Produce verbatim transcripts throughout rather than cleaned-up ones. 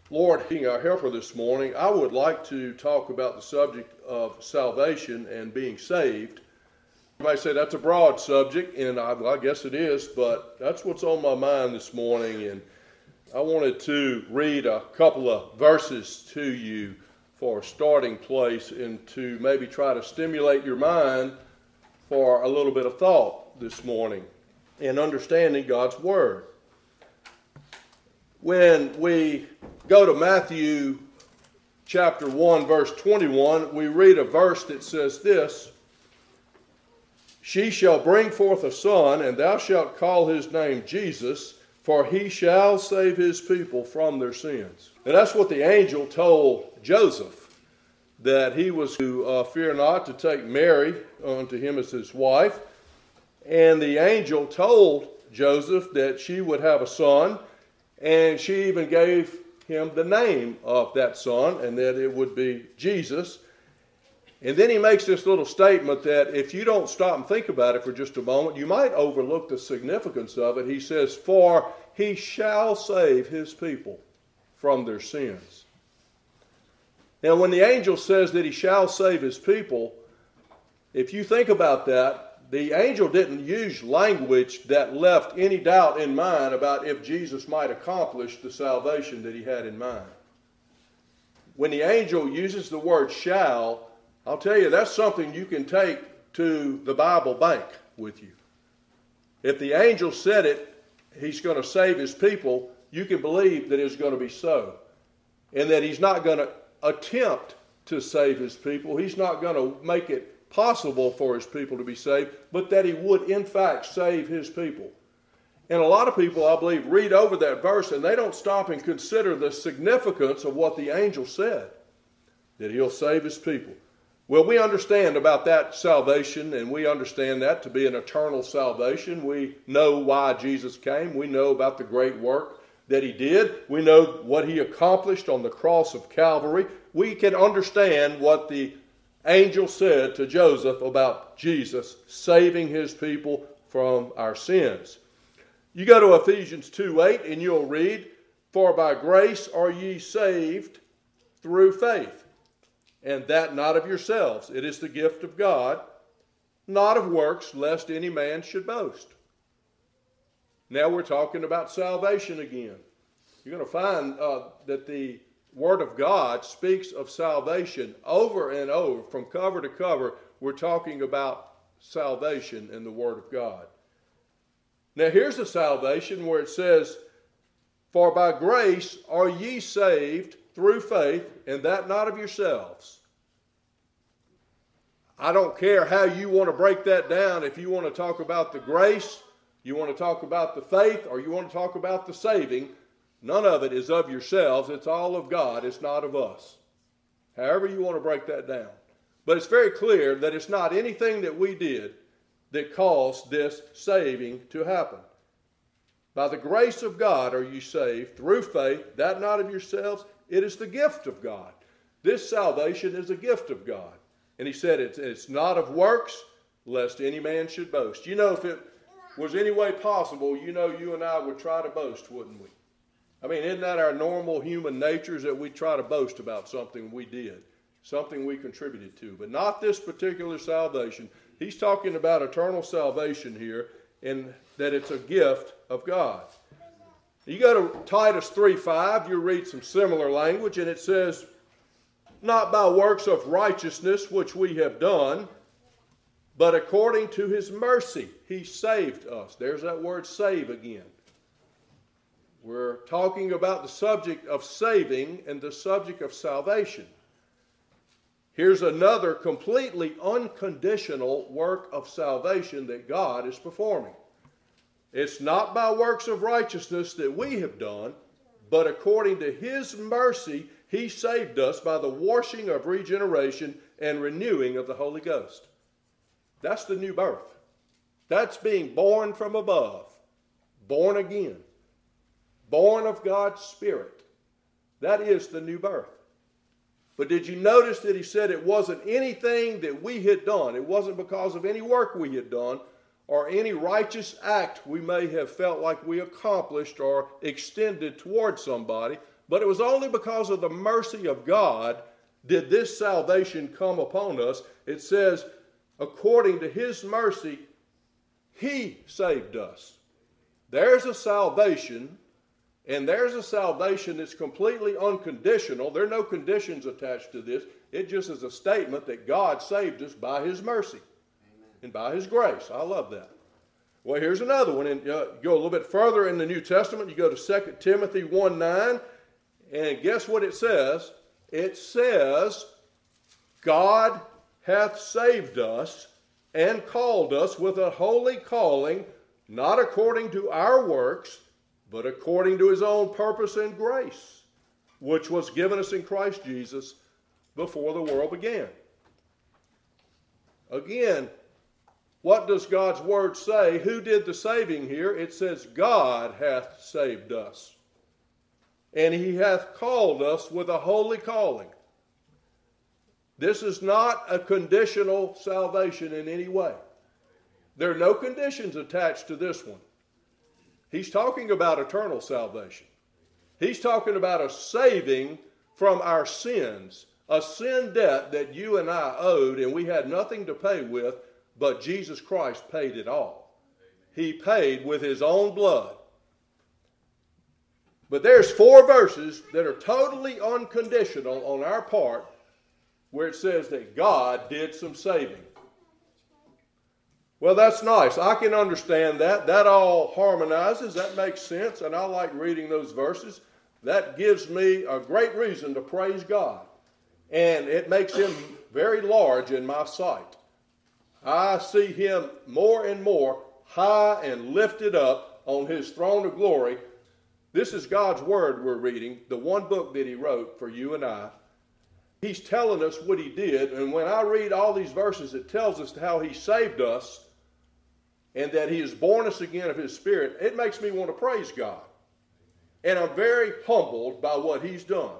Lord, being our helper this morning, I would like to talk about the subject of salvation and being saved. You might say that's a broad subject, and I, well, I guess it is, but that's what's on my mind this morning, and I wanted to read a couple of verses to you for a starting place and to maybe try to stimulate your mind for a little bit of thought this morning in understanding God's Word. When we go to Matthew chapter one, verse twenty-one, we read a verse that says this: "She shall bring forth a son, and thou shalt call his name Jesus, for he shall save his people from their sins." And that's what the angel told Joseph, that he was to uh, fear not to take Mary unto him as his wife. And the angel told Joseph that she would have a son, and she even gave him the name of that son, and that it would be Jesus. And then he makes this little statement that if you don't stop and think about it for just a moment, you might overlook the significance of it. He says, "For he shall save his people from their sins." Now, when the angel says that he shall save his people, if you think about that, the angel didn't use language that left any doubt in mind about if Jesus might accomplish the salvation that he had in mind. When the angel uses the word shall, I'll tell you, that's something you can take to the Bible bank with you. If the angel said it, he's going to save his people, you can believe that it's going to be so. And that he's not going to attempt to save his people. He's not going to make it possible for his people to be saved, but that he would in fact save his people. And a lot of people, I believe, read over that verse and they don't stop and consider the significance of what the angel said, that he'll save his people. Well, we understand about that salvation, and we understand that to be an eternal salvation. We know why Jesus came. We know about the great work that he did. We know what he accomplished on the cross of Calvary. We can understand what the angel said to Joseph about Jesus saving his people from our sins. You go to Ephesians two eight and you'll read, "For by grace are ye saved through faith, and that not of yourselves. It is the gift of God, not of works, lest any man should boast." Now we're talking about salvation again. You're going to find uh, that the Word of God speaks of salvation over and over. From cover to cover, we're talking about salvation in the Word of God. Now here's a salvation where it says, "For by grace are ye saved through faith, and that not of yourselves." I don't care how you want to break that down. If you want to talk about the grace, you want to talk about the faith, or you want to talk about the saving, none of it is of yourselves. It's all of God. It's not of us. However you want to break that down. But it's very clear that it's not anything that we did that caused this saving to happen. By the grace of God are you saved through faith, that not of yourselves. It is the gift of God. This salvation is a gift of God. And he said it's, it's not of works, lest any man should boast. You know, if it was any way possible, you know you and I would try to boast, wouldn't we? I mean, isn't that our normal human natures, that we try to boast about something we did, something we contributed to? But not this particular salvation. He's talking about eternal salvation here, and that it's a gift of God. You go to Titus three five, you read some similar language, and it says, "Not by works of righteousness which we have done, but according to his mercy he saved us." There's that word save again. We're talking about the subject of saving and the subject of salvation. Here's another completely unconditional work of salvation that God is performing. It's not by works of righteousness that we have done, but according to his mercy, he saved us by the washing of regeneration and renewing of the Holy Ghost. That's the new birth. That's being born from above, born again. Born of God's Spirit. That is the new birth. But did you notice that he said it wasn't anything that we had done? It wasn't because of any work we had done or any righteous act we may have felt like we accomplished or extended towards somebody, But it was only because of the mercy of God did this salvation come upon us. It says, according to his mercy, he saved us. There's a salvation, and there's a salvation that's completely unconditional. There are no conditions attached to this. It just is a statement that God saved us by his mercy. Amen. And by his grace. I love that. Well, here's another one. And uh, go a little bit further in the New Testament. You go to Second Timothy one nine, and guess what it says? It says, God hath saved us and called us with a holy calling, not according to our works, but according to his own purpose and grace, which was given us in Christ Jesus before the world began. Again, what does God's word say? Who did the saving here? It says, God hath saved us, and he hath called us with a holy calling. This is not a conditional salvation in any way. There are no conditions attached to this one. He's talking about eternal salvation. He's talking about a saving from our sins, a sin debt that you and I owed and we had nothing to pay with, but Jesus Christ paid it all. He paid with his own blood. But there's four verses that are totally unconditional on our part where it says that God did some saving. Well, that's nice. I can understand that. That all harmonizes. That makes sense. And I like reading those verses. That gives me a great reason to praise God. And it makes him very large in my sight. I see him more and more high and lifted up on his throne of glory. This is God's word we're reading, the one book that he wrote for you and I. He's telling us what he did. And when I read all these verses, it tells us how he saved us and that he has born us again of his Spirit. It makes me want to praise God. And I'm very humbled by what he's done.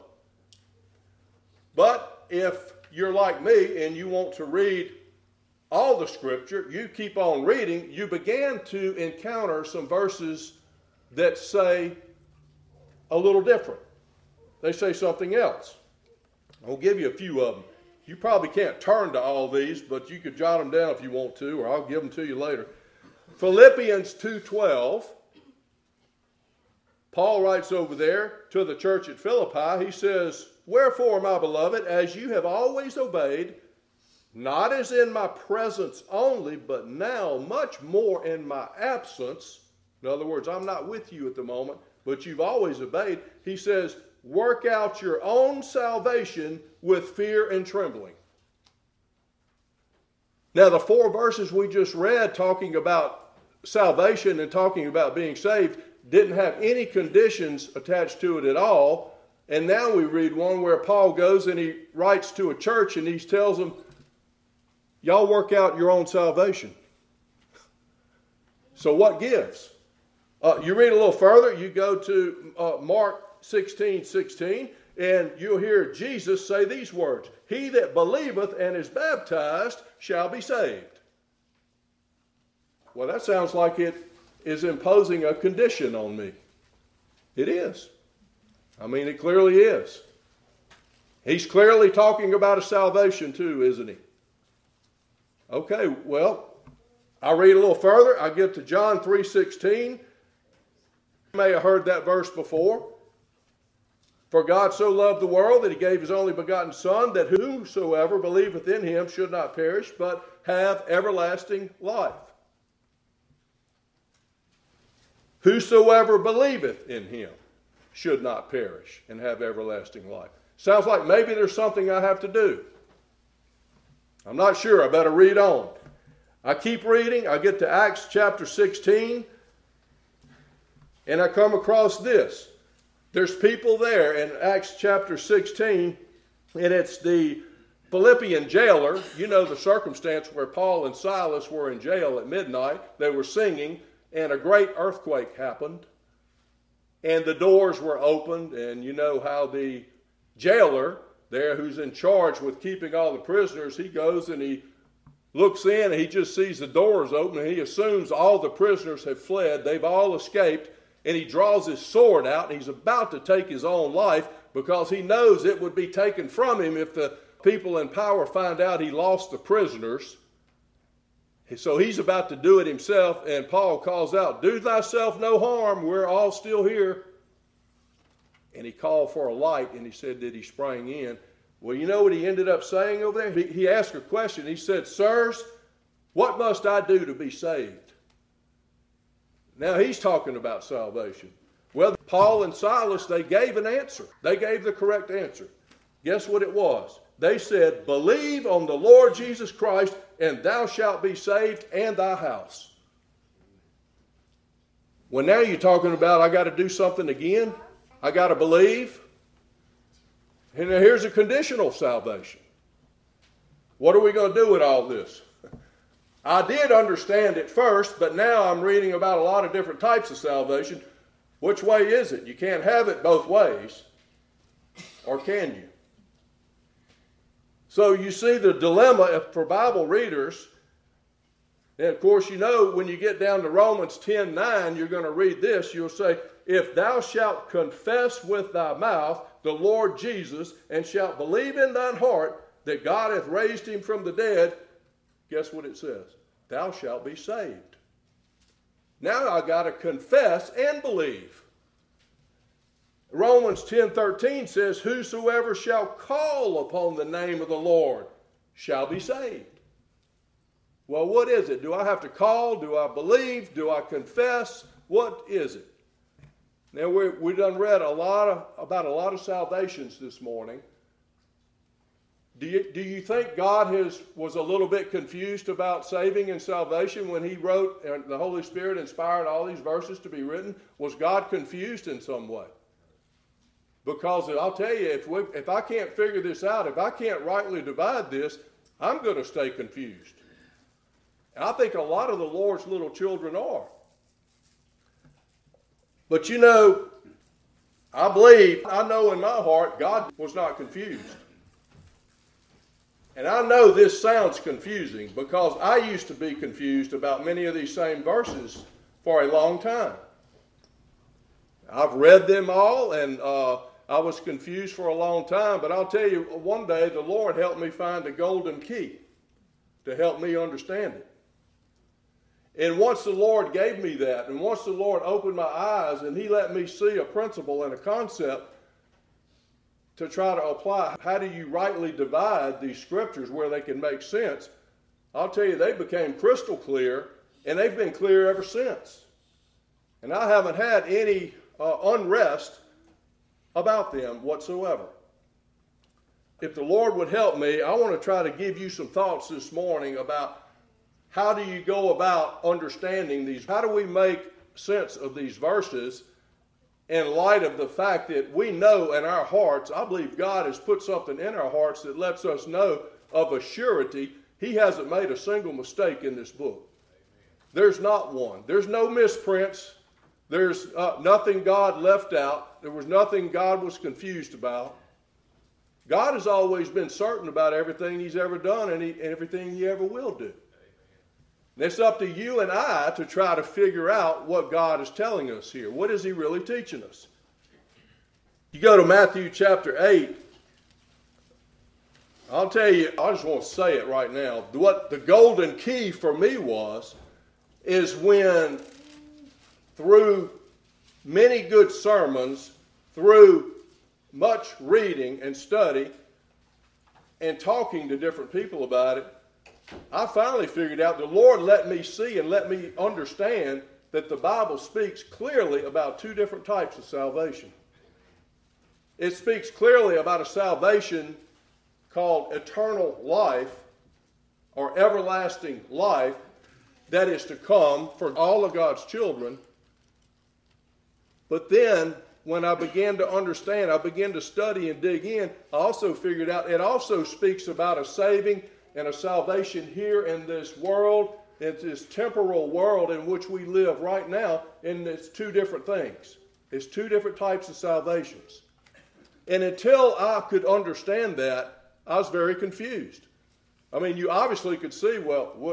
But if you're like me and you want to read all the Scripture, you keep on reading, you began to encounter some verses that say a little different. They say something else. I'll give you a few of them. You probably can't turn to all these, but you could jot them down if you want to, or I'll give them to you later. Philippians two twelve. Paul writes over there to the church at Philippi. He says, wherefore, my beloved, as you have always obeyed, not as in my presence only, but now much more in my absence. In other words, I'm not with you at the moment, but you've always obeyed. He says, work out your own salvation with fear and trembling. Now, the four verses we just read talking about salvation and talking about being saved didn't have any conditions attached to it at all. And now we read one where Paul goes and he writes to a church and he tells them, y'all work out your own salvation. So what gives? Uh, you read a little further, you go to uh, Mark sixteen sixteen, and you'll hear Jesus say these words, he that believeth and is baptized shall be saved. Well, that sounds like it is imposing a condition on me. It is. I mean, it clearly is. He's clearly talking about a salvation too, isn't he? Okay, well, I'll read a little further. I get to John three sixteen. You may have heard that verse before. For God so loved the world that he gave his only begotten Son, that whosoever believeth in him should not perish, but have everlasting life. Whosoever believeth in him should not perish and have everlasting life. Sounds like maybe there's something I have to do. I'm not sure. I better read on. I keep reading. I get to Acts chapter sixteen. And I come across this. There's people there in Acts chapter sixteen. And it's the Philippian jailer. You know the circumstance where Paul and Silas were in jail at midnight. They were singing. And a great earthquake happened. And the doors were opened. And you know how the jailer there, who's in charge with keeping all the prisoners, he goes and he looks in and he just sees the doors open and he assumes all the prisoners have fled. They've all escaped. and he draws his sword out, and he's about to take his own life because he knows it would be taken from him if the people in power find out he lost the prisoners. So he's about to do it himself, and Paul calls out, "Do thyself no harm, we're all still here." And he called for a light, and he said that he sprang in. Well, you know what he ended up saying over there? He, he asked a question. He said, "Sirs, what must I do to be saved?" Now he's talking about salvation. Well, Paul and Silas, they gave an answer. They gave the correct answer. Guess what it was? They said, "Believe on the Lord Jesus Christ, and thou shalt be saved, and thy house." Well, now you're talking about I got to do something again. I got to believe. And here's a conditional salvation. What are we going to do with all this? I did understand it first, but now I'm reading about a lot of different types of salvation. Which way is it? You can't have it both ways. Or can you? So you see the dilemma for Bible readers. And of course, you know, when you get down to Romans ten nine, you're going to read this. You'll say, "If thou shalt confess with thy mouth the Lord Jesus, and shalt believe in thine heart that God hath raised him from the dead," guess what it says? "Thou shalt be saved." Now I got to confess and believe. Romans ten thirteen says, "Whosoever shall call upon the name of the Lord shall be saved." Well, what is it? Do I have to call? Do I believe? Do I confess? What is it? Now, we we done read a lot of, about a lot of salvations this morning. Do you, do you think God has, was a little bit confused about saving and salvation when he wrote, and the Holy Spirit inspired all these verses to be written? Was God confused in some way? Because I'll tell you, if, we, if I can't figure this out, if I can't rightly divide this, I'm going to stay confused. And I think a lot of the Lord's little children are. But you know, I believe, I know in my heart, God was not confused. And I know this sounds confusing because I used to be confused about many of these same verses for a long time. I've read them all, and uh, I was confused for a long time. But I'll tell you, one day the Lord helped me find the golden key to help me understand it. And once the Lord gave me that, and once the Lord opened my eyes and he let me see a principle and a concept to try to apply, how do you rightly divide these scriptures where they can make sense? I'll tell you, they became crystal clear, and they've been clear ever since. And I haven't had any uh, unrest about them whatsoever. If the Lord would help me, I want to try to give you some thoughts this morning about how do you go about understanding these? How do we make sense of these verses in light of the fact that we know in our hearts, I believe God has put something in our hearts that lets us know of a surety he hasn't made a single mistake in this book. There's not one. There's no misprints. There's uh, nothing God left out. There was nothing God was confused about. God has always been certain about everything he's ever done and, he, and everything he ever will do. And it's up to you and I to try to figure out what God is telling us here. What is he really teaching us? You go to Matthew chapter eight. I'll tell you, I just want to say it right now. What the golden key for me was, is when through many good sermons, through much reading and study, and talking to different people about it, I finally figured out the Lord let me see and let me understand that the Bible speaks clearly about two different types of salvation. It speaks clearly about a salvation called eternal life or everlasting life that is to come for all of God's children. But then when I began to understand, I began to study and dig in, I also figured out it also speaks about a saving and a salvation here in this world, in this temporal world in which we live right now, and it's two different things. It's two different types of salvations. And until I could understand that, I was very confused. I mean, you obviously could see, well, what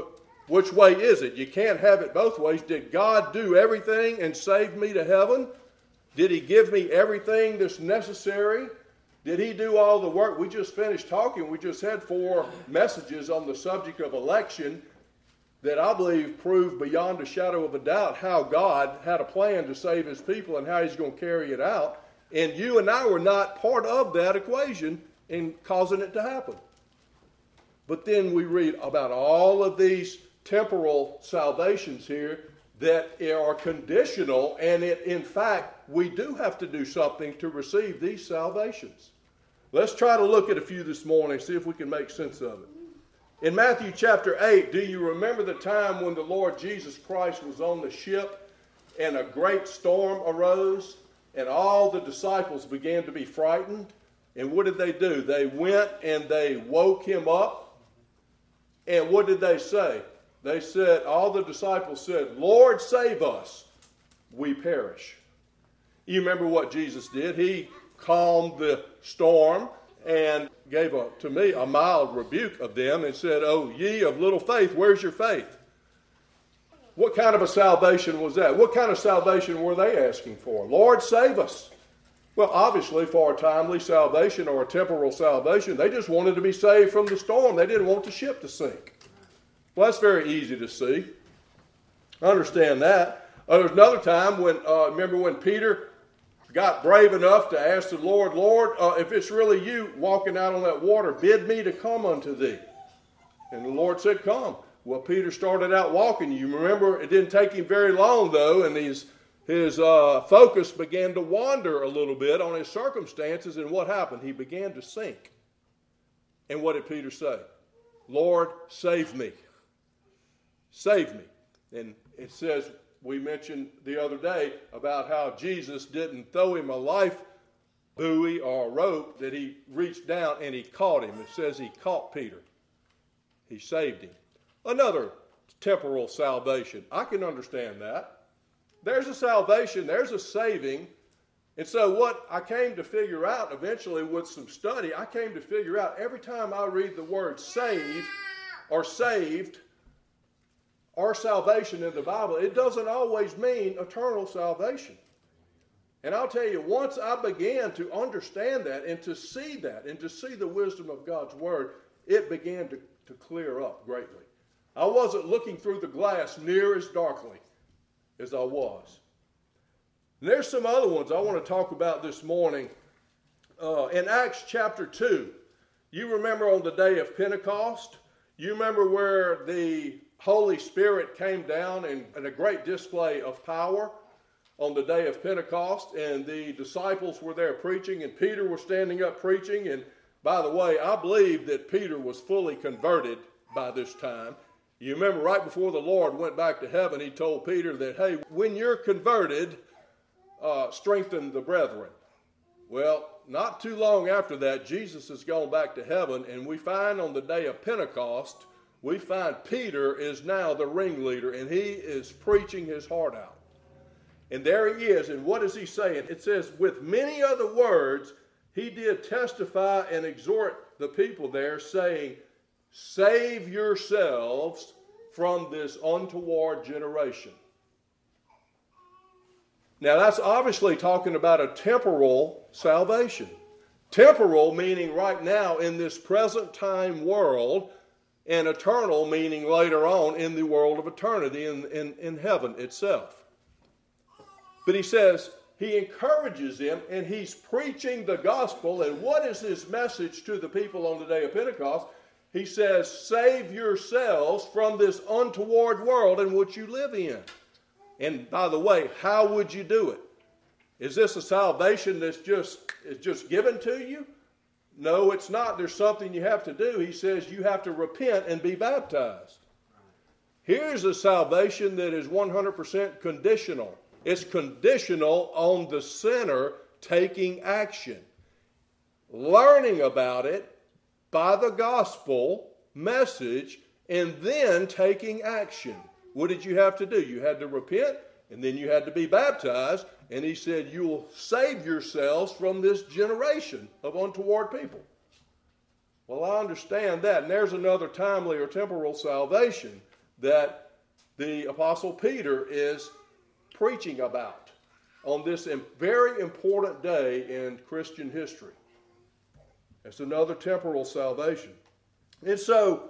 Which way is it? You can't have it both ways. Did God do everything and save me to heaven? Did he give me everything that's necessary? Did he do all the work? We just finished talking. We just had four messages on the subject of election that I believe prove beyond a shadow of a doubt how God had a plan to save his people and how he's going to carry it out. And you and I were not part of that equation in causing it to happen. But then we read about all of these temporal salvations here that are conditional, and it, in fact, we do have to do something to receive these salvations. Let's try to look at a few this morning, see if we can make sense of it. In Matthew chapter eight, do you remember the time when the Lord Jesus Christ was on the ship and a great storm arose and all the disciples began to be frightened? And what did they do? They went and they woke him up. And what did they say? They said, all the disciples said, Lord, save us, we perish. You remember what Jesus did? He calmed the storm and gave, a, to me, a mild rebuke of them and said, oh, ye of little faith, where's your faith? What kind of a salvation was that? What kind of salvation were they asking for? Lord, save us. Well, obviously, for a timely salvation or a temporal salvation, they just wanted to be saved from the storm. They didn't want the ship to sink. Well, that's very easy to see. I understand that. Uh, there's another time when, uh, remember when Peter got brave enough to ask the Lord, Lord, uh, if it's really you walking out on that water, bid me to come unto thee. And the Lord said, come. Well, Peter started out walking. You remember it didn't take him very long, though, and his, his uh, focus began to wander a little bit on his circumstances, and what happened? He began to sink. And what did Peter say? Lord, save me. Save me. And it says, we mentioned the other day about how Jesus didn't throw him a life buoy or a rope, that he reached down and he caught him. It says he caught Peter. He saved him. Another temporal salvation. I can understand that. There's a salvation, there's a saving. And so what I came to figure out eventually with some study, I came to figure out every time I read the word save or saved, our salvation in the Bible, it doesn't always mean eternal salvation. And I'll tell you, once I began to understand that and to see that and to see the wisdom of God's Word, it began to, to clear up greatly. I wasn't looking through the glass near as darkly as I was. And there's some other ones I want to talk about this morning. Uh, in Acts chapter two, you remember on the day of Pentecost, you remember where the Holy Spirit came down in, in a great display of power on the day of Pentecost, and the disciples were there preaching, and Peter was standing up preaching. And by the way, I believe that Peter was fully converted by this time. You remember right before the Lord went back to heaven, he told Peter that, hey, when you're converted, uh, strengthen the brethren. Well, not too long after that, Jesus has gone back to heaven, and we find on the day of Pentecost, we find Peter is now the ringleader, and he is preaching his heart out. And there he is, and what is he saying? It says, with many other words, he did testify and exhort the people there, saying, save yourselves from this untoward generation. Now that's obviously talking about a temporal salvation. Temporal meaning right now in this present time world, and eternal meaning later on in the world of eternity, in, in, in heaven itself. But he says, he encourages them, and he's preaching the gospel. And what is his message to the people on the day of Pentecost? He says, save yourselves from this untoward world in which you live in. And by the way, how would you do it? Is this a salvation that's just, is just given to you? No, it's not. There's something you have to do. He says you have to repent and be baptized. Here's a salvation that is one hundred percent conditional. It's conditional on the sinner taking action, learning about it by the gospel message, and then taking action. What did you have to do? You had to repent, and then you had to be baptized. And he said, you will save yourselves from this generation of untoward people. Well, I understand that. And there's another timely or temporal salvation. that the Apostle Peter is preaching about on this very important day in Christian history. It's another temporal salvation. And so,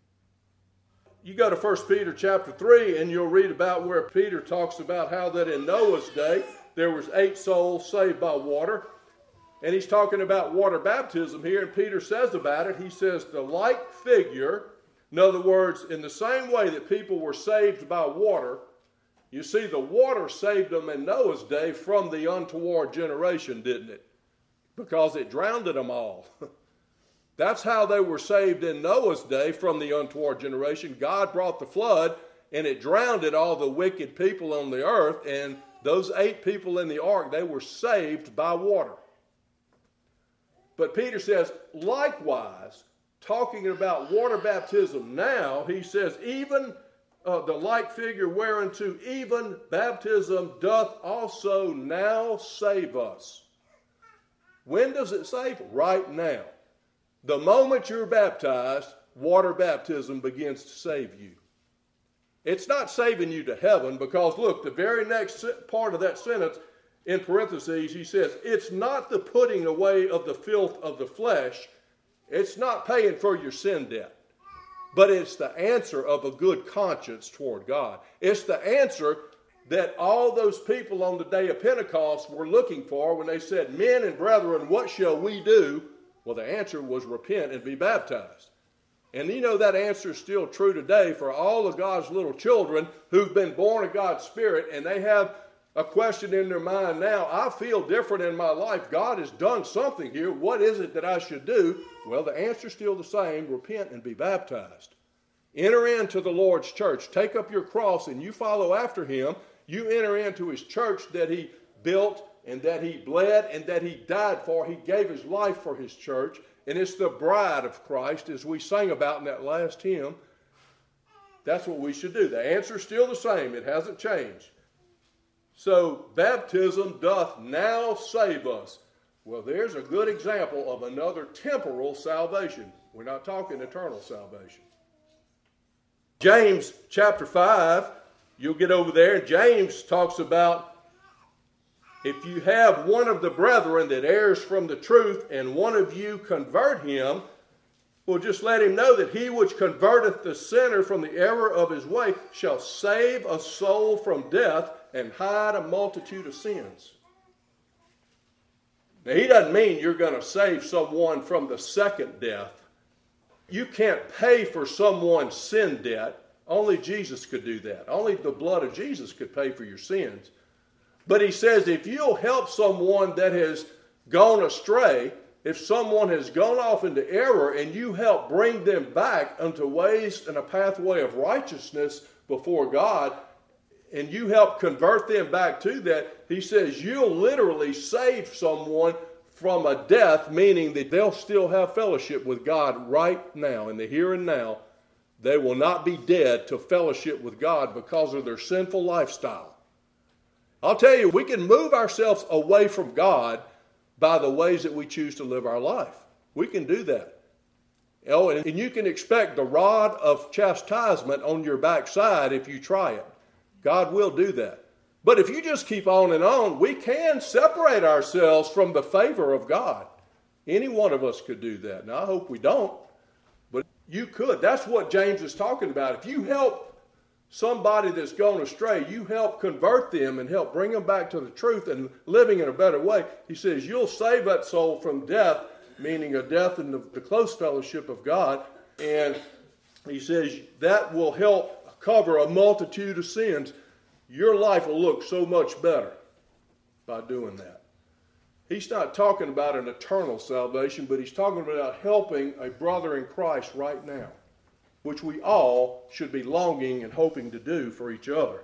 you go to First Peter chapter three and you'll read about where Peter talks about how that in Noah's day there was eight souls saved by water. And he's talking about water baptism here, and Peter says about it, he says the like figure, in other words, in the same way that people were saved by water, you see the water saved them in Noah's day from the untoward generation, didn't it? Because it drowned them all. That's how they were saved in Noah's day from the untoward generation. God brought the flood, and it drowned all the wicked people on the earth, and those eight people in the ark, they were saved by water. But Peter says, likewise, talking about water baptism now, he says, even uh, the like figure whereunto even baptism doth also now save us. When does it save? Right now. The moment you're baptized, water baptism begins to save you. It's not saving you to heaven, because look, the very next part of that sentence, in parentheses, he says, it's not the putting away of the filth of the flesh. It's not paying for your sin debt. But it's the answer of a good conscience toward God. It's the answer that all those people on the day of Pentecost were looking for when they said, men and brethren, what shall we do? Well, the answer was repent and be baptized. And you know that answer is still true today for all of God's little children who've been born of God's Spirit, and they have a question in their mind now. I feel different in my life. God has done something here. What is it that I should do? Well, the answer is still the same. Repent and be baptized. Enter into the Lord's church. Take up your cross and you follow after him. You enter into his church that he built and that he bled and that he died for. He gave his life for his church. And it's the bride of Christ, as we sang about in that last hymn. That's what we should do. The answer is still the same. It hasn't changed. So, baptism doth now save us. Well, there's a good example of another temporal salvation. We're not talking eternal salvation. James chapter five, you'll get over there, and James talks about if you have one of the brethren that errs from the truth, and one of you convert him, well, just let him know that he which converteth the sinner from the error of his way shall save a soul from death and hide a multitude of sins. Now, he doesn't mean you're going to save someone from the second death. You can't pay for someone's sin debt. Only Jesus could do that. Only the blood of Jesus could pay for your sins. But he says if you'll help someone that has gone astray, if someone has gone off into error and you help bring them back unto ways and a pathway of righteousness before God, and you help convert them back to that, he says you'll literally save someone from a death, meaning that they'll still have fellowship with God right now, in the here and now. They will not be dead to fellowship with God because of their sinful lifestyle. I'll tell you, we can move ourselves away from God by the ways that we choose to live our life. We can do that. Oh, and you can expect the rod of chastisement on your backside if you try it. God will do that. But if you just keep on and on, we can separate ourselves from the favor of God. Any one of us could do that. Now, I hope we don't, but you could. That's what James is talking about. If you help somebody that's gone astray, you help convert them and help bring them back to the truth and living in a better way. He says you'll save that soul from death, meaning a death in the, the close fellowship of God. And he says that will help cover a multitude of sins. Your life will look so much better by doing that. He's not talking about an eternal salvation, but he's talking about helping a brother in Christ right now, which we all should be longing and hoping to do for each other.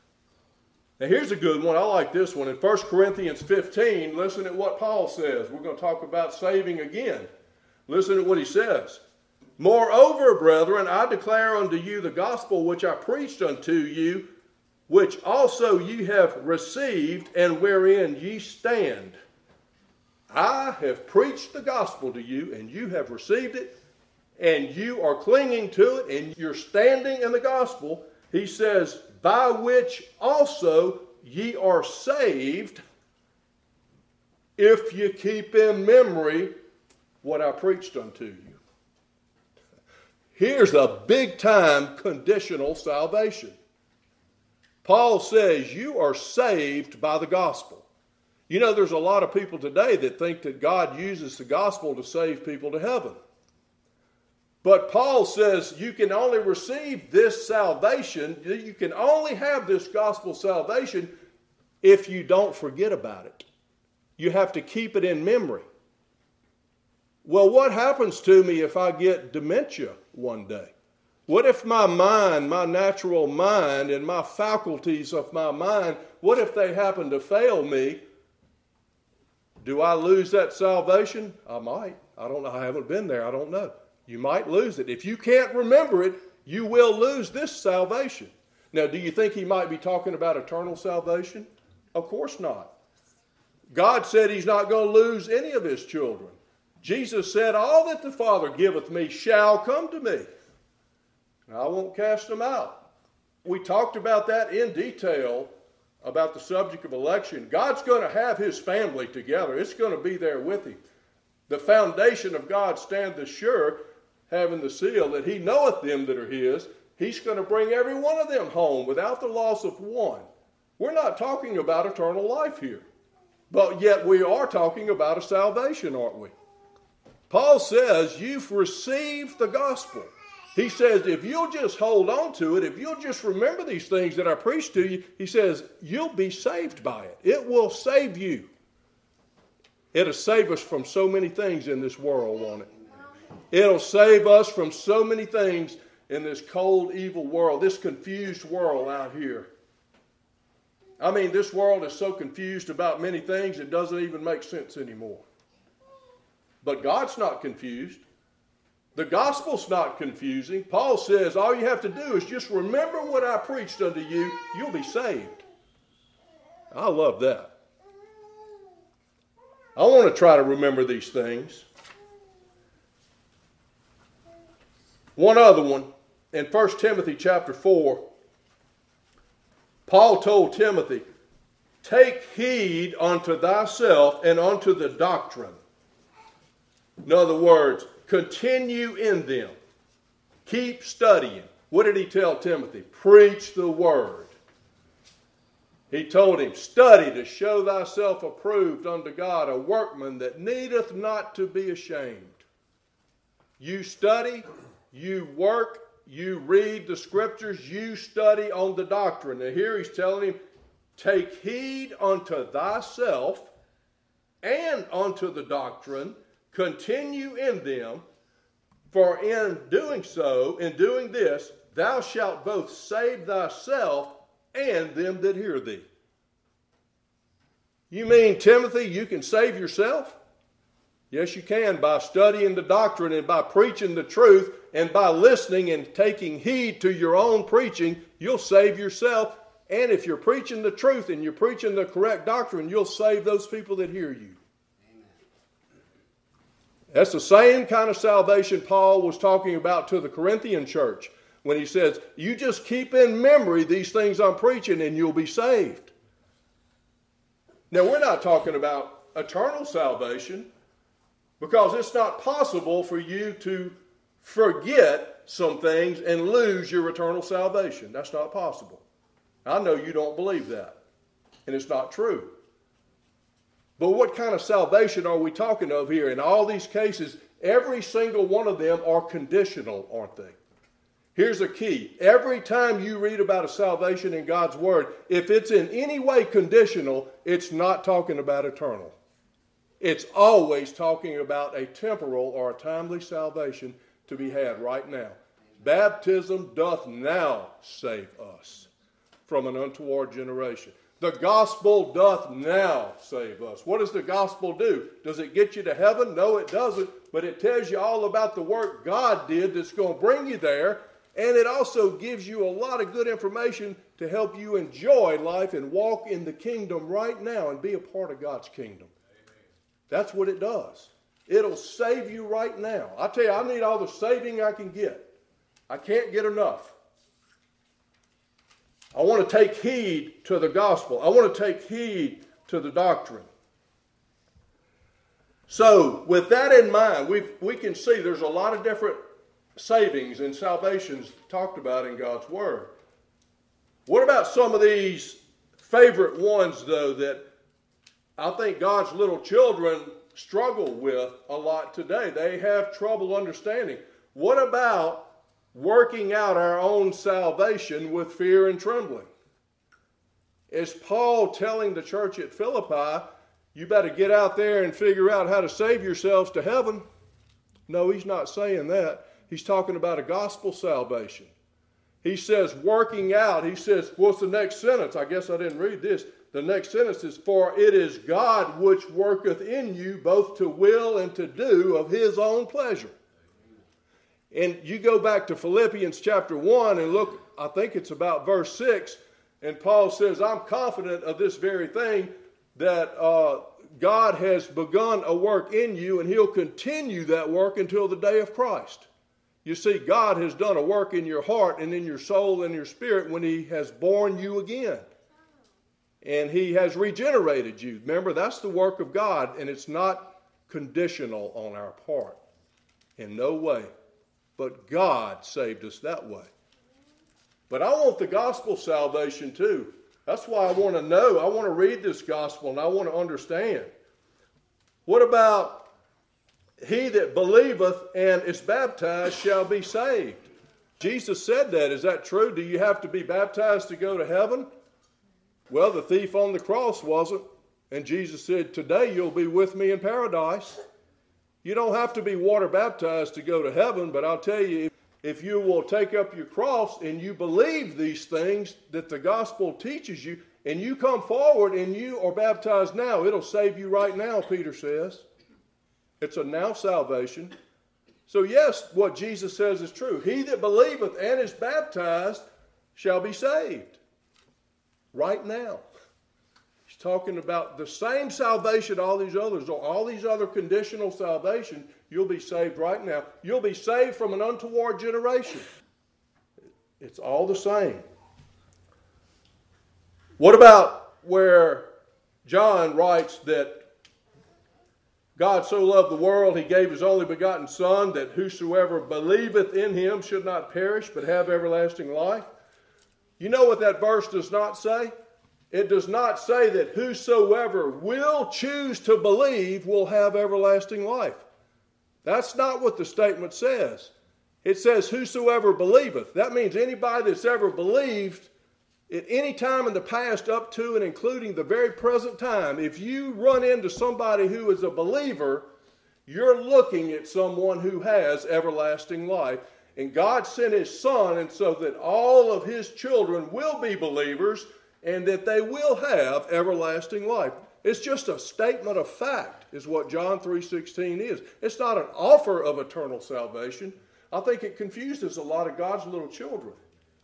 Now here's a good one. I like this one. In First Corinthians fifteen, listen to what Paul says. We're going to talk about saving again. Listen to what he says. Moreover, brethren, I declare unto you the gospel which I preached unto you, which also ye have received, and wherein ye stand. I have preached the gospel to you, and you have received it, and you are clinging to it and you're standing in the gospel, he says, by which also ye are saved, if you keep in memory what I preached unto you. Here's a big time conditional salvation. Paul says you are saved by the gospel. You know, there's a lot of people today that think that God uses the gospel to save people to heaven. But Paul says you can only receive this salvation, you can only have this gospel salvation if you don't forget about it. You have to keep it in memory. Well, what happens to me if I get dementia one day? What if my mind, my natural mind, and my faculties of my mind, what if they happen to fail me? Do I lose that salvation? I might. I don't know. I haven't been there. I don't know. You might lose it. If you can't remember it, you will lose this salvation. Now, do you think he might be talking about eternal salvation? Of course not. God said he's not going to lose any of his children. Jesus said, all that the Father giveth me shall come to me. And I won't cast them out. We talked about that in detail about the subject of election. God's going to have his family together. It's going to be there with him. The foundation of God standeth sure, having the seal that he knoweth them that are his. He's going to bring every one of them home without the loss of one. We're not talking about eternal life here. But yet we are talking about a salvation, aren't we? Paul says you've received the gospel. He says if you'll just hold on to it, if you'll just remember these things that I preached to you, he says you'll be saved by it. It will save you. It'll save us from so many things in this world, won't it? It'll save us from so many things in this cold, evil world, this confused world out here. I mean, this world is so confused about many things it doesn't even make sense anymore. But God's not confused. The gospel's not confusing. Paul says all you have to do is just remember what I preached unto you. You'll be saved. I love that. I want to try to remember these things. One other one, in First Timothy chapter four, Paul told Timothy, take heed unto thyself and unto the doctrine. In other words, continue in them. Keep studying. What did he tell Timothy? Preach the word. He told him, study to show thyself approved unto God, a workman that needeth not to be ashamed. You study, you work, you read the scriptures, you study on the doctrine. Now here he's telling him, take heed unto thyself and unto the doctrine, continue in them, for in doing so, in doing this, thou shalt both save thyself and them that hear thee. You mean, Timothy, you can save yourself? Yes, you can, by studying the doctrine and by preaching the truth and by listening and taking heed to your own preaching, you'll save yourself. And if you're preaching the truth and you're preaching the correct doctrine, you'll save those people that hear you. That's the same kind of salvation Paul was talking about to the Corinthian church when he says, you just keep in memory these things I'm preaching and you'll be saved. Now, we're not talking about eternal salvation because it's not possible for you to forget some things and lose your eternal salvation. That's not possible. I know you don't believe that, and it's not true. But what kind of salvation are we talking of here? In all these cases, every single one of them are conditional, aren't they? Here's a key. Every time you read about a salvation in God's Word, if it's in any way conditional, it's not talking about eternal. It's always talking about a temporal or a timely salvation to be had right now. Baptism doth now save us from an untoward generation. The gospel doth now save us. What does the gospel do? Does it get you to heaven? No, it doesn't. But it tells you all about the work God did that's going to bring you there. And it also gives you a lot of good information to help you enjoy life and walk in the kingdom right now and be a part of God's kingdom. Amen. That's what it does. It'll save you right now. I tell you, I need all the saving I can get. I can't get enough. I want to take heed to the gospel. I want to take heed to the doctrine. So, with that in mind, we we can see there's a lot of different savings and salvations talked about in God's Word. What about some of these favorite ones, though, that I think God's little children struggle with a lot today? They have trouble understanding. What about working out our own salvation with fear and trembling? Is Paul telling the church at Philippi, you better get out there and figure out how to save yourselves to heaven? No, he's not saying that. He's talking about a gospel salvation. He says working out. He says, what's the next sentence? I guess I didn't read this. The next sentence is, for it is God which worketh in you both to will and to do of his own pleasure. And you go back to Philippians chapter one and look, I think it's about verse six, and Paul says, I'm confident of this very thing, that uh, God has begun a work in you, and he'll continue that work until the day of Christ. You see, God has done a work in your heart and in your soul and your spirit when he has born you again. And he has regenerated you. Remember, that's the work of God, and it's not conditional on our part. In no way. But God saved us that way. But I want the gospel salvation too. That's why I want to know. I want to read this gospel and I want to understand. What about he that believeth and is baptized shall be saved? Jesus said that. Is that true? Do you have to be baptized to go to heaven? Well, the thief on the cross wasn't. And Jesus said, today you'll be with me in paradise. You don't have to be water baptized to go to heaven, but I'll tell you, if you will take up your cross and you believe these things that the gospel teaches you, and you come forward and you are baptized now, it'll save you right now, Peter says. It's a now salvation. So yes, what Jesus says is true. He that believeth and is baptized shall be saved. Right now. He's talking about the same salvation all these others, or all these other conditional salvation. You'll be saved right now. You'll be saved from an untoward generation. It's all the same. What about where John writes that God so loved the world, he gave his only begotten Son, that whosoever believeth in him should not perish, but have everlasting life? You know what that verse does not say? It does not say that whosoever will choose to believe will have everlasting life. That's not what the statement says. It says whosoever believeth. That means anybody that's ever believed at any time in the past up to and including the very present time. If you run into somebody who is a believer, you're looking at someone who has everlasting life. And God sent his Son, and so that all of his children will be believers and that they will have everlasting life. It's just a statement of fact, is what John three sixteen is. It's not an offer of eternal salvation. I think it confuses a lot of God's little children.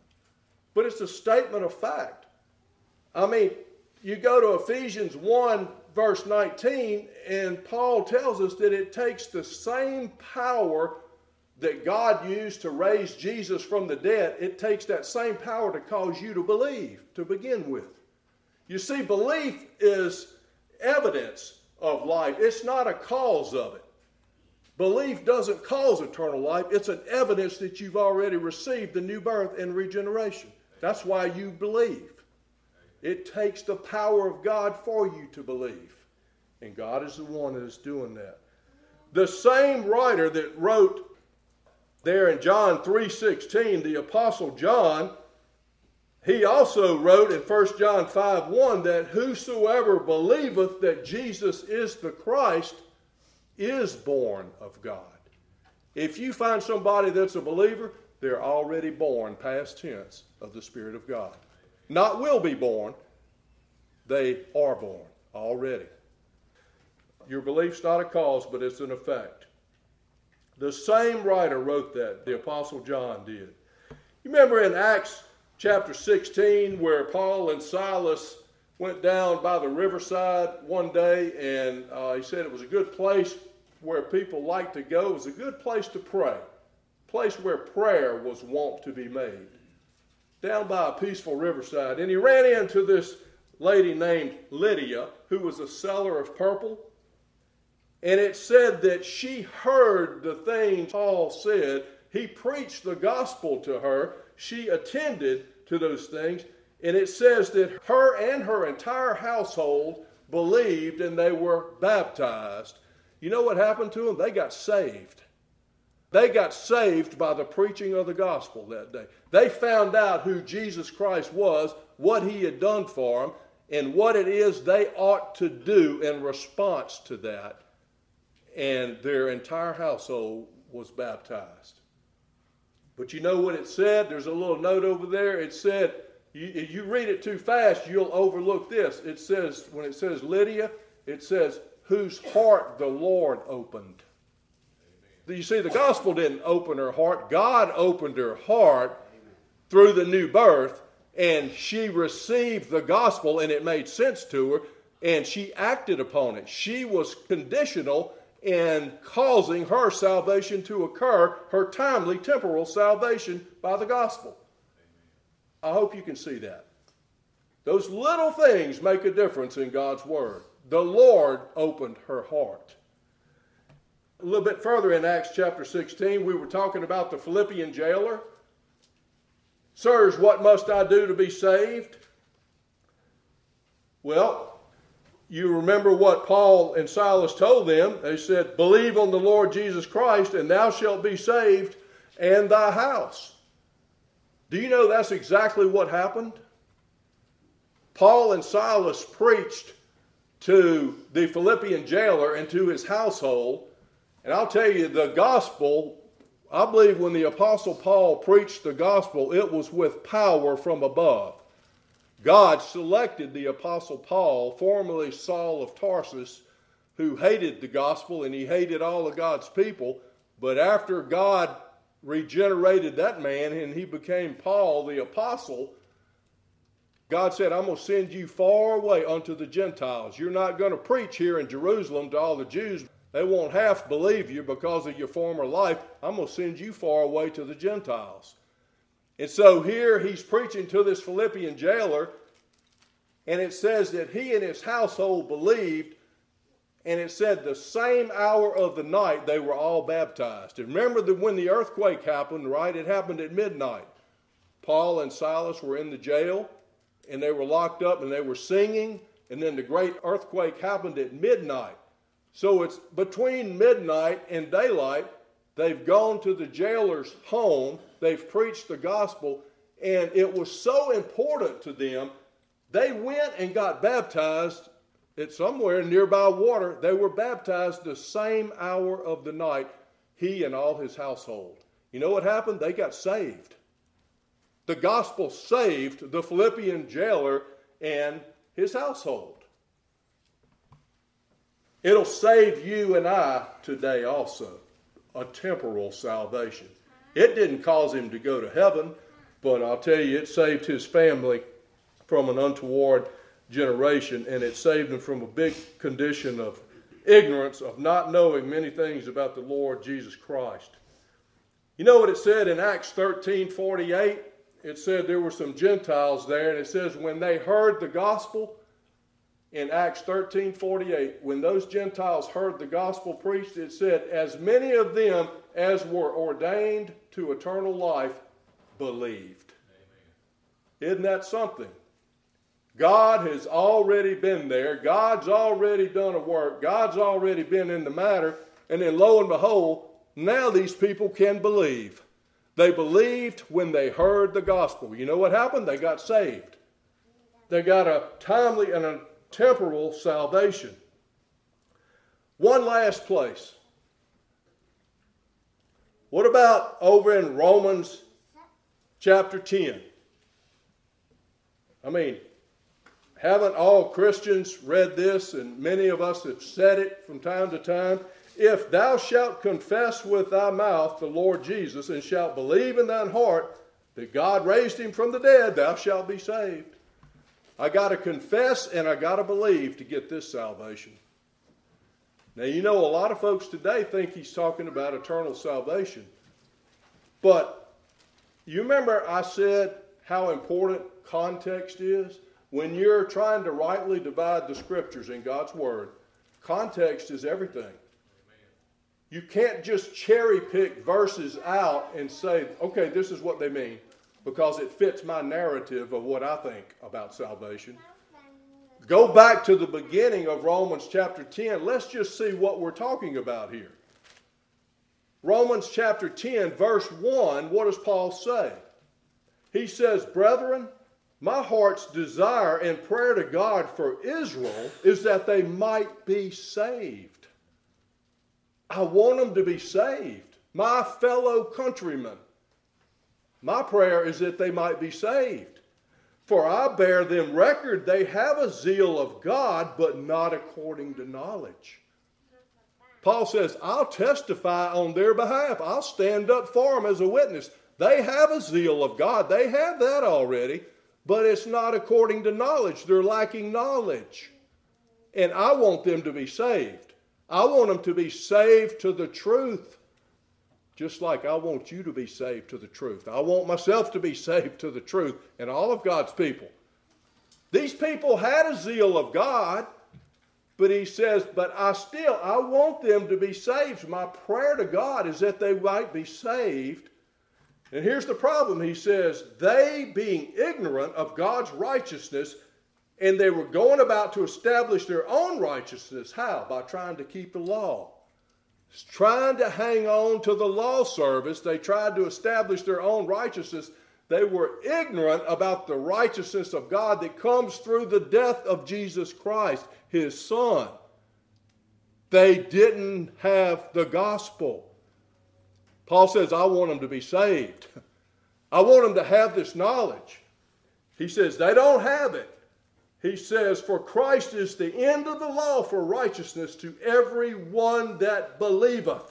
But it's a statement of fact. I mean, you go to Ephesians one, verse nineteen, and Paul tells us that it takes the same power that God used to raise Jesus from the dead. It takes that same power to cause you to believe, to begin with. You see, belief is evidence of life. It's not a cause of it. Belief doesn't cause eternal life. It's an evidence that you've already received the new birth and regeneration. That's why you believe. It takes the power of God for you to believe. And God is the one that is doing that. The same writer that wrote there in John three sixteen, the Apostle John, he also wrote in First John five one that whosoever believeth that Jesus is the Christ is born of God. If you find somebody that's a believer, they're already born, past tense, of the Spirit of God. Not will be born, they are born already. Your belief's not a cause, but it's an effect. The same writer wrote that, the Apostle John did. You remember in Acts chapter sixteen where Paul and Silas went down by the riverside one day, and uh, he said it was a good place where people like to go. It was a good place to pray, a place where prayer was wont to be made, down by a peaceful riverside. And he ran into this lady named Lydia, who was a seller of purple. And it said that she heard the things Paul said. He preached the gospel to her. She attended to those things. And it says that her and her entire household believed and they were baptized. You know what happened to them? They got saved. They got saved by the preaching of the gospel that day. They found out who Jesus Christ was, what he had done for them, and what it is they ought to do in response to that. And their entire household was baptized. But you know what it said? There's a little note over there. It said, you, if you read it too fast, you'll overlook this. It says, when it says Lydia, it says, whose heart the Lord opened. You see, the gospel didn't open her heart. God opened her heart through the new birth, and she received the gospel, and it made sense to her, and she acted upon it. She was conditional in causing her salvation to occur, her timely temporal salvation by the gospel. I hope you can see that. Those little things make a difference in God's word. The Lord opened her heart. A little bit further in Acts chapter sixteen, we were talking about the Philippian jailer. Sirs, what must I do to be saved? Well, you remember what Paul and Silas told them. They said, believe on the Lord Jesus Christ, and thou shalt be saved, and thy house. Do you know that's exactly what happened? Paul and Silas preached to the Philippian jailer and to his household. And I'll tell you, the gospel, I believe when the Apostle Paul preached the gospel, it was with power from above. God selected the Apostle Paul, formerly Saul of Tarsus, who hated the gospel and he hated all of God's people. But after God regenerated that man and he became Paul the apostle, God said, I'm going to send you far away unto the Gentiles. You're not going to preach here in Jerusalem to all the Jews. They won't half believe you because of your former life. I'm going to send you far away to the Gentiles. And so here he's preaching to this Philippian jailer, and it says that he and his household believed, and it said the same hour of the night they were all baptized. And remember that when the earthquake happened, right? It happened at midnight. Paul and Silas were in the jail, and they were locked up, and they were singing, and then the great earthquake happened at midnight. So it's between midnight and daylight. They've gone to the jailer's home. They've preached the gospel. And it was so important to them, they went and got baptized at somewhere nearby water. They were baptized the same hour of the night, he and all his household. You know what happened? They got saved. The gospel saved the Philippian jailer and his household. It'll save you and I today also, a temporal salvation. It didn't cause him to go to heaven, but I'll tell you, it saved his family from an untoward generation, and it saved him from a big condition of ignorance, of not knowing many things about the Lord Jesus Christ. You know what it said in Acts thirteen forty-eight? It said there were some Gentiles there, and it says when they heard the gospel, in Acts thirteen forty-eight, when those Gentiles heard the gospel preached, it said, as many of them as were ordained to eternal life believed. Amen. Isn't that something? God has already been there. God's already done a work. God's already been in the matter. And then lo and behold, now these people can believe. They believed when they heard the gospel. You know what happened? They got saved. They got a timely and a temporal salvation. One last place. What about over in Romans chapter ten? I mean, haven't all Christians read this, and many of us have said it from time to time? If thou shalt confess with thy mouth the Lord Jesus, and shalt believe in thine heart that God raised him from the dead, thou shalt be saved. I got to confess and I got to believe to get this salvation. Now, you know, a lot of folks today think he's talking about eternal salvation. But you remember I said how important context is? When you're trying to rightly divide the scriptures in God's word, context is everything. Amen. You can't just cherry pick verses out and say, okay, this is what they mean, because it fits my narrative of what I think about salvation. Go back to the beginning of Romans chapter ten. Let's just see what we're talking about here. Romans chapter ten, verse one, what does Paul say? He says, brethren, my heart's desire and prayer to God for Israel is that they might be saved. I want them to be saved. My fellow countrymen. My prayer is that they might be saved. For I bear them record they have a zeal of God, but not according to knowledge. Paul says, I'll testify on their behalf. I'll stand up for them as a witness. They have a zeal of God. They have that already, but it's not according to knowledge. They're lacking knowledge. And I want them to be saved. I want them to be saved to the truth. Just like I want you to be saved to the truth. I want myself to be saved to the truth, and all of God's people. These people had a zeal of God, but he says, but I still, I want them to be saved. My prayer to God is that they might be saved. And here's the problem. He says, they being ignorant of God's righteousness, and they were going about to establish their own righteousness. How? By trying to keep the law. Trying to hang on to the law service. They tried to establish their own righteousness. They were ignorant about the righteousness of God that comes through the death of Jesus Christ, his Son. They didn't have the gospel. Paul says, I want them to be saved. I want them to have this knowledge. He says, they don't have it. He says, for Christ is the end of the law for righteousness to every one that believeth.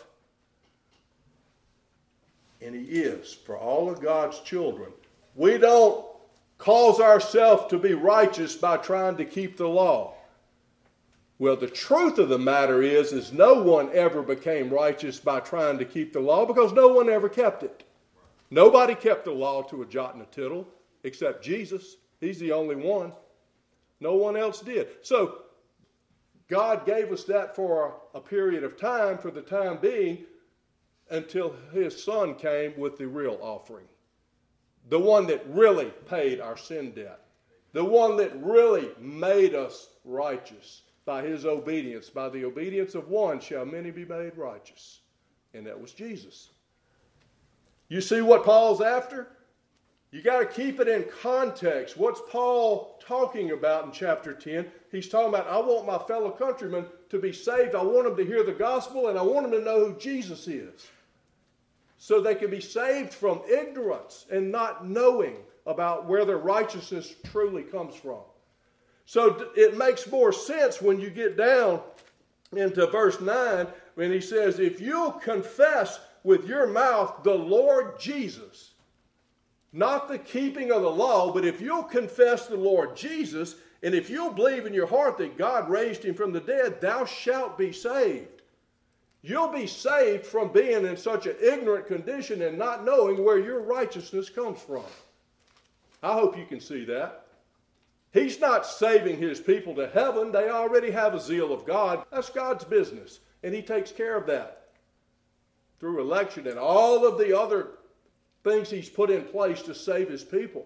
And he is for all of God's children. We don't cause ourselves to be righteous by trying to keep the law. Well, the truth of the matter is, is no one ever became righteous by trying to keep the law because no one ever kept it. Nobody kept the law to a jot and a tittle except Jesus. He's the only one. No one else did. So God gave us that for a period of time, for the time being, until his Son came with the real offering. The one that really paid our sin debt. The one that really made us righteous by his obedience. By the obedience of one shall many be made righteous. And that was Jesus. You see what Paul's after? You got to keep it in context. What's Paul talking about in chapter ten? He's talking about, I want my fellow countrymen to be saved. I want them to hear the gospel, and I want them to know who Jesus is. So they can be saved from ignorance and not knowing about where their righteousness truly comes from. So it makes more sense when you get down into verse nine, when he says, if you'll confess with your mouth the Lord Jesus, not the keeping of the law, but if you'll confess the Lord Jesus, and if you'll believe in your heart that God raised him from the dead, thou shalt be saved. You'll be saved from being in such an ignorant condition and not knowing where your righteousness comes from. I hope you can see that. He's not saving his people to heaven. They already have a zeal of God. That's God's business, and he takes care of that through election and all of the other things he's put in place to save his people.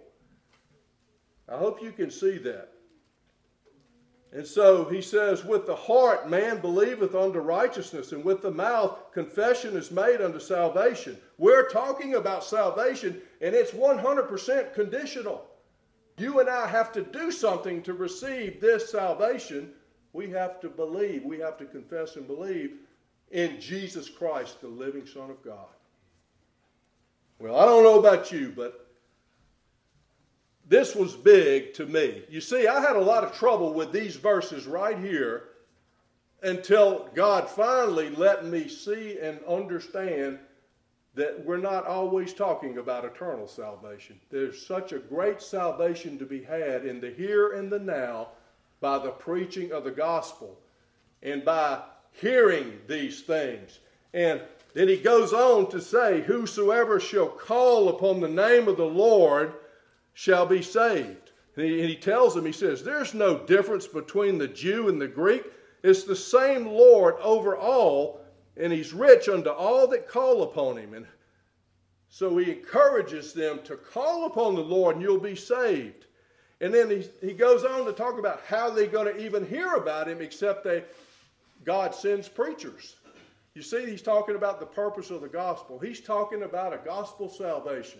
I hope you can see that. And so he says, with the heart man believeth unto righteousness, and with the mouth confession is made unto salvation. We're talking about salvation, and it's one hundred percent conditional. You and I have to do something to receive this salvation. We have to believe, we have to confess and believe in Jesus Christ, the living Son of God. Well, I don't know about you, but this was big to me. You see, I had a lot of trouble with these verses right here until God finally let me see and understand that we're not always talking about eternal salvation. There's such a great salvation to be had in the here and the now by the preaching of the gospel and by hearing these things. And then he goes on to say, whosoever shall call upon the name of the Lord shall be saved. And he, and he tells them, he says, there's no difference between the Jew and the Greek. It's the same Lord over all, and he's rich unto all that call upon him. And so he encourages them to call upon the Lord and you'll be saved. And then he, he goes on to talk about how they're going to even hear about him except they, God sends preachers. You see, he's talking about the purpose of the gospel. He's talking about a gospel salvation.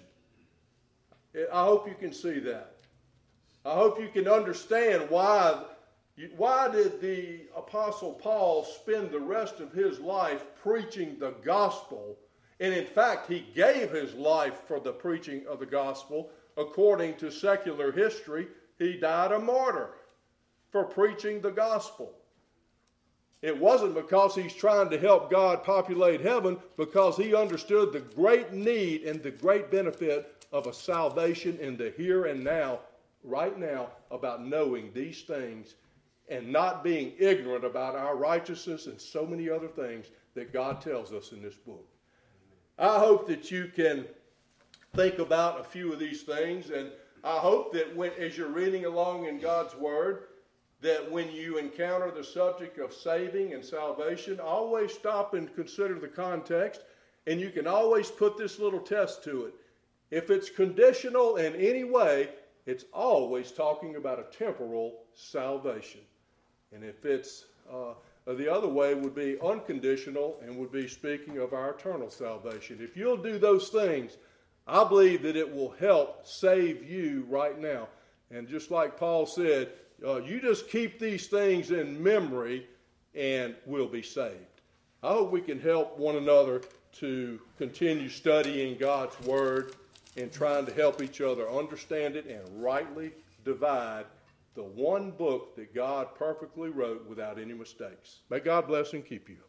I hope you can see that. I hope you can understand why, why did the Apostle Paul spend the rest of his life preaching the gospel. And in fact, he gave his life for the preaching of the gospel. According to secular history, he died a martyr for preaching the gospel. It wasn't because he's trying to help God populate heaven, because he understood the great need and the great benefit of a salvation in the here and now, right now, about knowing these things and not being ignorant about our righteousness and so many other things that God tells us in this book. I hope that you can think about a few of these things, and I hope that when, as you're reading along in God's Word, that when you encounter the subject of saving and salvation, always stop and consider the context, and you can always put this little test to it. If it's conditional in any way, it's always talking about a temporal salvation. And if it's uh, the other way, would be unconditional and would be speaking of our eternal salvation. If you'll do those things, I believe that it will help save you right now. And just like Paul said, Uh, you just keep these things in memory and we'll be saved. I hope we can help one another to continue studying God's Word and trying to help each other understand it and rightly divide the one book that God perfectly wrote without any mistakes. May God bless and keep you.